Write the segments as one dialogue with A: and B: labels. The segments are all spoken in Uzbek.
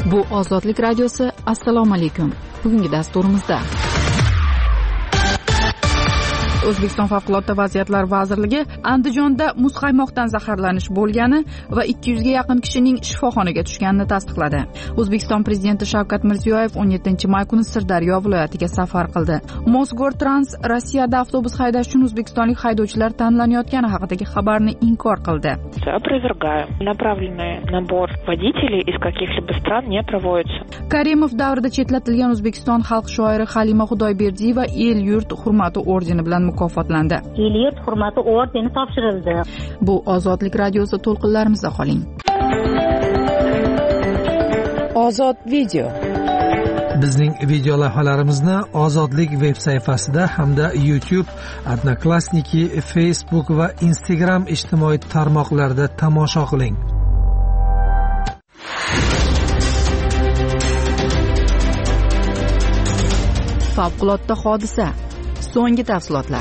A: Bu Ozodlik radiosi. Assalomu alaykum. Bugungi dasturimizda O'zbekiston Favqulodda vaziyatlar vazirligi Andijonda muzqaymoqdan zaharlanish bo'lgani va 200 ga yaqin kishining shifoxonaga tushganini tasdiqladi. O'zbekiston Prezidenti Shavkat Mirziyoyev 17-may kuni Sirdaryo viloyatiga safar qildi. Mosgortrans Rossiyada avtobus haydash uchun o'zbekistonlik haydovchilar tanlanayotgani haqidagi xabarni inkor qildi.
B: Опровергаю. Направленный набор водителей из каких-либо стран не проводится.
A: Karimov davrida chetlatilgan O'zbekiston xalq shoiri Halima Xudoyberdiyeva El-yurt hurmati ordeni bilan mukofotlandi.
C: El-yurt hurmati ordeni topshirildi.
A: Bu Ozodlik radiosi, to'lqinlarimizda qoling. Ozod video.
D: Bizning video lavhalarimizni Ozodlik veb sayfasida hamda YouTube, Odnoklassniki, Facebook va Instagram ijtimoiy tarmoqlarida tomosha qiling.
A: Favqulodda hodisa. So'nggi tafsilotlar.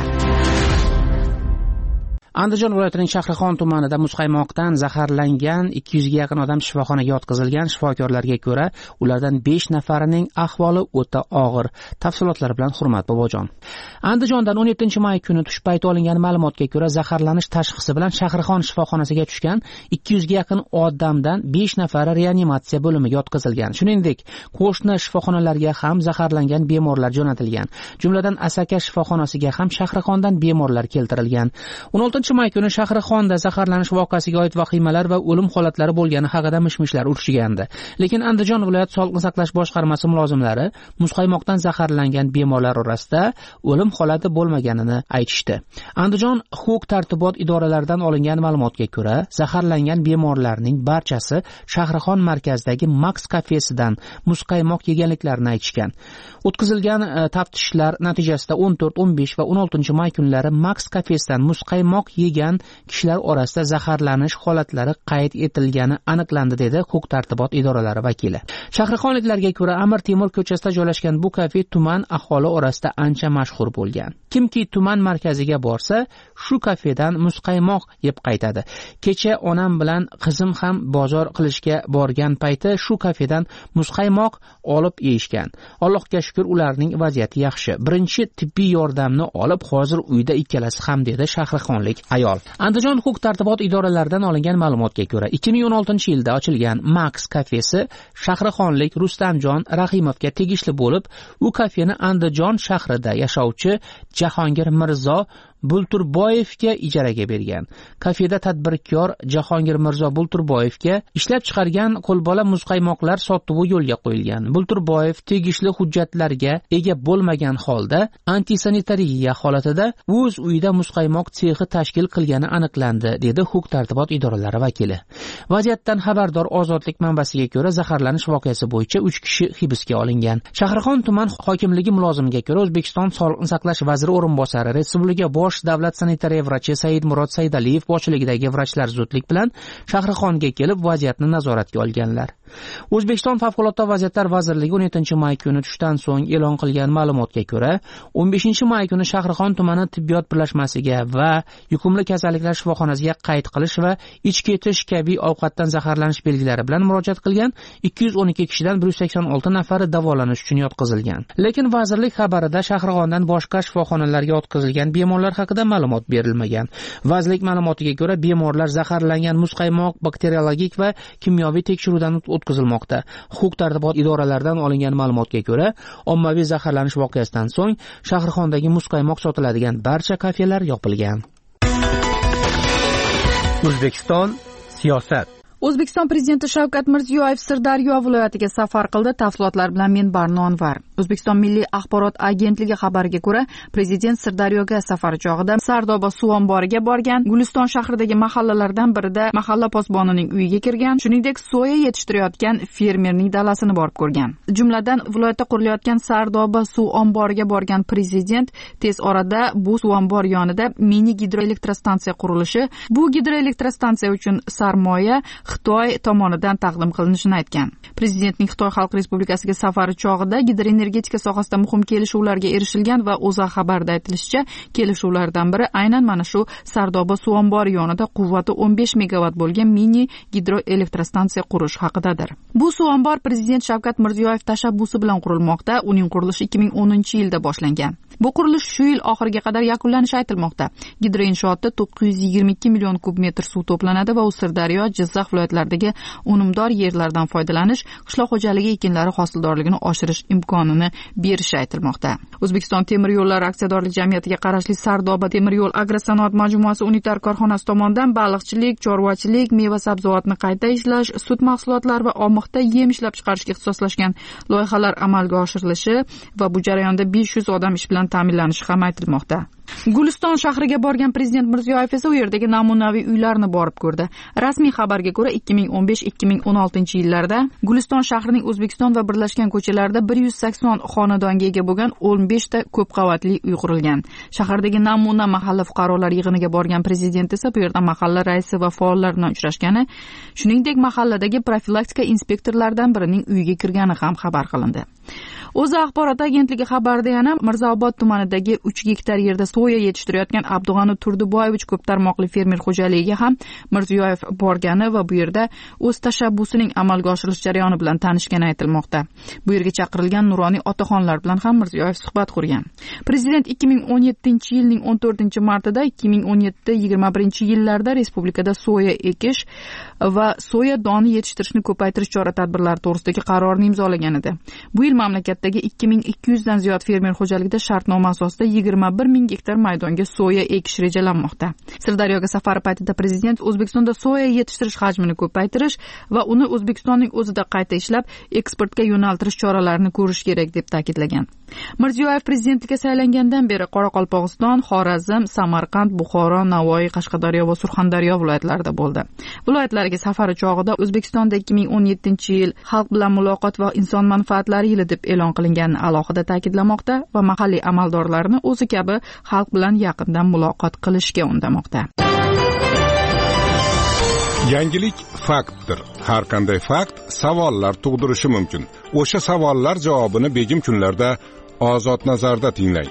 E: Andijon viloyatining Shahrixon tumanida muzqaymoqdan zaharlangan 200 ga yaqin odam shifoxonaga yotqizilgan. Shifokorlarga ko'ra, ulardan 5 nafarining ahvoli o'ta og'ir. Tafsilotlar bilan Hurmat Bobojon. Andijondan 17-may kuni tush payti olingan ma'lumotga ko'ra, zaharlanish tashxisi bilan Shahrixon shifoxonasiga tushgan 200 ga yaqin odamdan 5 nafari reanimatsiya bo'limiga yotqizilgan. Shuningdek, qo'shni shifoxonalarga ham zaharlangan bemorlar jo'natilgan. Jumladan Asaka shifoxonasiga ham Shahrixondan bemorlar keltirilgan. 16-may kuni Shahrixonda zaharlanish voqeasiga oid vahimalar va o'lim holatlari bo'lgani haqida mishmishlar urishgandi. Lekin Andijon viloyat Sog'liqni saqlash boshqarmasi mulozimlari muzqaymoqdan zaharlangan bemorlar orasida o'lim holati bo'lmaganini aytishdi. Andijon huquq-tartibot idoralaridan olingan ma'lumotga ko'ra, zaharlangan bemorlarning barchasi Shahrixon markazidagi Max kafesidan muzqaymoq yeganliklarini aytishgan. O'tkazilgan taftishlar natijasida 14, 15 va 16-may kunlari Max kafesidan muzqaymoq yegan kishilar orasida zaharlanish holatlari qayd etilgani aniqlandi, dedi huquq-tartibot idoralari vakili. Shahrixonliklarga ko'ra, Amir Temur ko'chasida joylashgan bu kafe tuman aholi orasida ancha mashhur bo'lgan. Kimki tuman markaziga borsa, shu kafedan muzqaymoq yeb qaytadi. Kecha onam bilan qizim ham bozor qilishga borgan payti shu kafedan muzqaymoq olib yeyishgan. Allohga shukr, ularning vaziyati yaxshi. Birinchi tibbiy yordamni olib, hozir uyda ikkalasi ham, dedi Shahrixonlik ayol. Andijon huquq-tartibot idoralaridan olingan ma'lumotga ko'ra, 2016-yilda ochilgan Max kafesi Shahrixonlik Rustamjon Rahimovga tegishli bo'lib, u kafeni Andijon shahrida yashovchi Jahongir Mirzo Bulturboyevga ijaraga bergan. Kafeda tadbirkor Jahongir Mirzo Bulturboyevga ishlab chiqargan qo'lbola muzqaymoqlar sotuvi yo'lga qo'yilgan. Bulturboyev tegishli hujjatlarga ega bo'lmagan holda antisanitariya holatida o'z uyida muzqaymoq sexi tashkil qilgani aniqlandi, dedi huquq-tartibot idoralari vakili. Vaziyatdan xabardor Ozodlik manbasiga ko'ra, zaharlanish voqeasi bo'yicha 3 kishi hibsga olingan. Shahrixon tuman hokimligi mulozimiga ko'ra, O'zbekiston Sog'liqni saqlash vaziri o'rinbosari, Respublika bosh davlat sanitariya vrachi Saidmurod Saidaliyev boshchiligidagi vrachlar zudlik bilan Shahrixonga kelib vaziyatni nazoratga olganlar. O'zbekiston Favqulodda vaziyatlar vazirligi 17-may kuni tushdan so'ng e'lon qilgan ma'lumotga ko'ra, 15-may kuni Shahrixon tumani tibbiyot birlashmasiga va yuqumli kasalliklar shifoxonasiga qayd qilish va ichki ketish kabi ovqatdan zaharlanish belgilari bilan murojaat qilgan 212 kishidan 186 nafari davolanish uchun yotqizilgan. Lekin vazirlik xabarida Shahrixondan boshqa shifoxonalarga yotqizilgan bemorlar haqida ma'lumot berilmagan. Vazirlik ma'lumotiga ko'ra, bemorlar zaharlangan muzqaymoq bakteriologik va kimyoviy tekshiruvdan o'tkazilmoqda. Huquq-tartibot idoralaridan olingan ma'lumotga ko'ra, ommaviy zaharlanish voqeasidan so'ng Shahrixondagi muzqaymoq sotiladigan barcha kafelar yopilgan.
D: O'zbekiston siyosat.
A: O'zbekiston Prezidenti Shavkat Mirziyoyev Sirdaryo viloyatiga safar qildi. Tafsilotlar bilan men Barno Anvar. O'zbekiston Milliy axborot agentligi xabariga ko'ra, prezident Sirdaryoga safari chog'ida Sardoba suv omboriga borgan, Guliston shahridagi mahallalardan birida mahalla posbonining uyiga kirgan, shuningdek soya yetishtirayotgan fermerning dalasini borib ko'rgan. Jumladan, viloyatda qurilayotgan Sardoba suv omboriga borgan prezident tez orada bu suv ombori yonida mini gidroelektrostansiya qurilishi, bu gidroelektrostansiya uchun sarmoya Xitoy tomonidan taqdim qilinishini aytgan. Prezidentning Xitoy Xalq Respublikasiga safari chog'ida gidroenergetika sohasida muhim kelishuvlarga erishilgan va O'zA xabarida aytilishicha, kelishuvlardan biri aynan mana shu Sardoba suv ombori yonida quvvati 15 megavat bo'lgan mini gidroelektrostansiya qurish haqidadir. Bu suv ombor Prezident Shavkat Mirziyoyev tashabbusi bilan qurilmoqda. Uning qurilishi 2010-yilda boshlangan. Bu qurilish shu yil oxiriga qadar yakunlanishi aytilmoqda. Gidroinshootda 922 million kub metr suv to'planadi va u Sirdaryo, Jizzax viloyatlaridagi unumdor yerlardan foydalanish, qishloq xo'jaligi ekinlari hosildorligini oshirish imkonini berishi aytilmoqda. O'zbekiston temir yo'llari aksiyadorlik jamiyatiga qarashli Sardoba temir yo'l agrosanoat majmuasi unitar korxonasi tomonidan baliqchilik, chorvachilik, meva-sabzavotni qayta ishlash, sut mahsulotlari va omoqda yem ishlab chiqarishga ixtisoslashgan loyihalar amalga oshirilishi va bu jarayonda 500 odam ish bilan ta'minlanishi ham aytilmoqda. Guliston shahriga borgan Prezident Mirziyoyev esa u yerdagi namunaviy uylarni borib ko'rdi. Rasmiy xabarga ko'ra 2015-2016 yillarda Guliston shahrining O'zbekiston va birlashgan ko'chalarida 180 xonadonga ega bo'lgan 15 ta ko'p qavatli uy qurilgan. Shahardagi namuna mahalla fuqarolar yig'iniga borgan prezident esa bu yerda mahalla raisi va faollar bilan uchrashgani, shuningdek mahalladagi profilaktika inspektorlaridan birining uyiga kirgani ham xabar qilindi. O'zA axborot agentligi xabarida yana Mirzaobod tumanidagi 3 gektar yerda soya yetishtirayotgan Abdug'ani Turduboyevich ko'p tarmoqli fermer xo'jaligiga ham Mirziyoyev borgani va bu yerda o'z tashabbusining amalga oshirilish jarayoni bilan tanishgani aytilmoqda. Bu yerga chaqirilgan nuroniy otaxonlar bilan ham Mirziyoyev suhbat qurgan. Prezident 2017-yilning 14-martida 2017-21 yillarda respublikada soya ekish va soya doni yetishtirishni ko'paytirish chora-tadbirlari to'g'risidagi qarorni imzolagan edi. Bu yil mamlakatdagi 2200 dan ziyod fermer xo'jaligida shartnoma asosida 21 ming gektar maydonga soya ekish rejalanmoqda. Sirdaryoga safari paytida prezident O'zbekistonda soya yetishtirish hajmini ko'paytirish va uni O'zbekistonning o'zida qayta ishlab eksportga yo'naltirish choralarini ko'rish kerak deb ta'kidlagan. Mirziyoyev prezidentlikka saylangandan beri Qoraqalpog'iston, Xorazm, Samarqand, Buxoro, Navoiy, Qashqadaryo va Surxondaryo viloyatlarida bo'ldi. Viloyatlarga safari chog'ida O'zbekistonda 2017-yil xalq bilan muloqot va inson manfaatlari yili deb e'lon qilinganini alohida ta'kidlamoqda va mahalliy amaldorlarni o'zi kabi xalq bilan yaqindan muloqot qilishga undamoqda.
F: Yangilik faktdir. Har qanday fakt savollar tug'dirishi mumkin. O'sha savollar javobini begim kunlarda Ozod nazarda tinglang.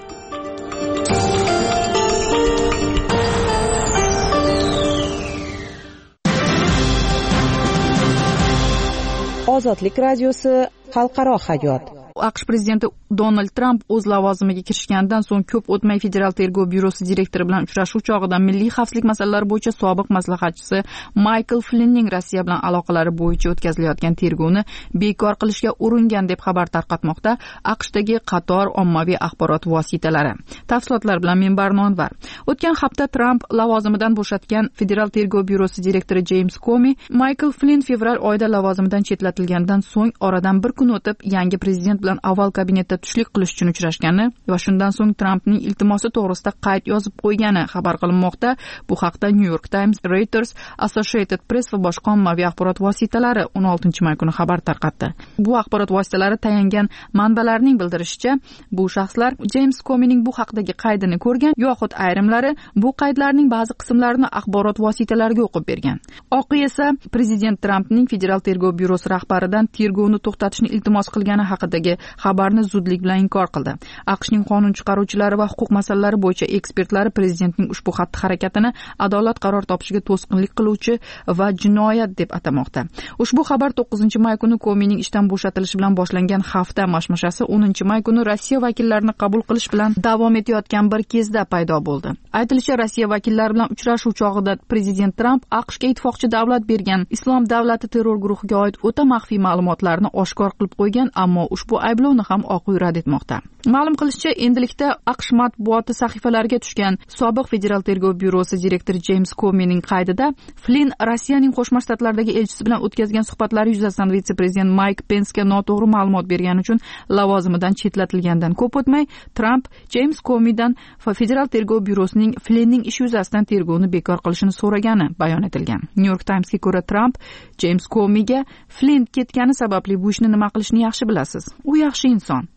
G: Ozodlik radiosi xalqaro hayot.
A: AQSh prezidenti Donald Tramp o'z lavozimiga kirishgandan so'ng ko'p o'tmay Federal tergov byurosi direktori bilan uchrashuv chog'ida milliy xavfsizlik masalalari bo'yicha sobiq maslahatchisi Michael Flynnning Rossiya bilan aloqalari bo'yicha o'tkazilayotgan tergovni bekor qilishga uringan deb xabar tarqatmoqda AQShdagi qator ommaviy axborot vositalari. Tafsilotlar bilan men Barnonvar. O'tgan hafta Tramp lavozimidan bo'shatgan Federal tergov byurosi direktori James Comey Michael Flynn fevral oyida lavozimidan chetlatilgandan so'ng oradan bir kun o'tib yangi prezident bilan avval kabinetda tushlik qilish uchun uchrashgani va shundan so'ng Trampning iltimosi to'g'risida qayd yozib qo'ygani xabar qilinmoqda. Bu haqda New York Times, Reuters, Associated Press va boshqa ommaviy axborot vositalari 16-may kuni xabar tarqatdi. Bu axborot vositalari tayangan manbalarning bildirishicha, bu shaxslar James Comeyning bu haqdagi qaydini ko'rgan yoxud ayrimlari bu qaydlarning ba'zi qismlarini axborot vositalariga o'qib bergan. Oq esa prezident Trampning Federal tergov byurosi rahbaridan tergovni to'xtatishni iltimos qilgani haqidagi xabarni zudlik bilan inkor qildi. AQShning qonun chiqaruvchilari va huquq masalalari bo'yicha ekspertlari prezidentning ushbu xatti-harakatini adolat qaror topishiga to'sqinlik qiluvchi va jinoyat deb atamoqda. Ushbu xabar 9-may kuni Comeyning ishdan bo'shatilishi bilan boshlangan hafta mashmashasi 10-may kuni Rossiya vakillarini qabul qilish bilan davom etayotgan bir kezda paydo bo'ldi. Aytilishicha, Rossiya vakillari bilan uchrashuv chog'ida prezident Tramp AQShga ittifoqchi davlat bergan Islom davlati terror guruhiga oid o'ta maxfiy ma'lumotlarni oshkor qilib qo'ygan, ammo ushbu ayblovni ham Oq uy rad etmoqda. Ma'lum qilishicha, endilikda AQSh matbuoti sahifalariga tushgan sobiq Federal tergov byurosi direktori James Comeyning qaydida Flynn Rossiyaning Qo'shma Shtatlardagi elchisi bilan o'tkazgan suhbatlari yuzasidan vitse-prezident Mike Pence'ga noto'g'ri ma'lumot bergani uchun lavozimidan chetlatilgandan ko'p o'tmay Tramp James Comeydan Federal tergov byurosining Flynnning ishi yuzasidan tergovni bekor qilishini so'ragani bayon etilgan. New York Times'ga ko'ra Tramp James Comeyga Flynn ketgani sababli bu ishni nima qilishni yaxshi bilasiz. U yaxshi inson.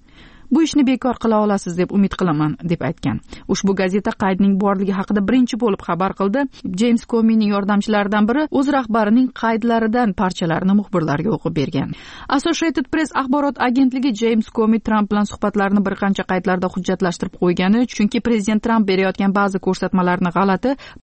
A: bu ishni bekor qila olasiz deb umid qilaman deb aytgan. Ushbu gazeta qaydning borligi haqida birinchi bo'lib xabar qildi. Jeyms Komining yordamchilaridan biri o'z rahbarining qaydlaridan parchalarni muxbirlarga o'qib bergan. Associated Press axborot agentligi Jeyms Komi Trump bilan suhbatlarini bir qancha qaydlarda hujjatlashtirib qo'ygani, chunki prezident Trump berayotgan ba'zi ko'rsatmalarni g'alati,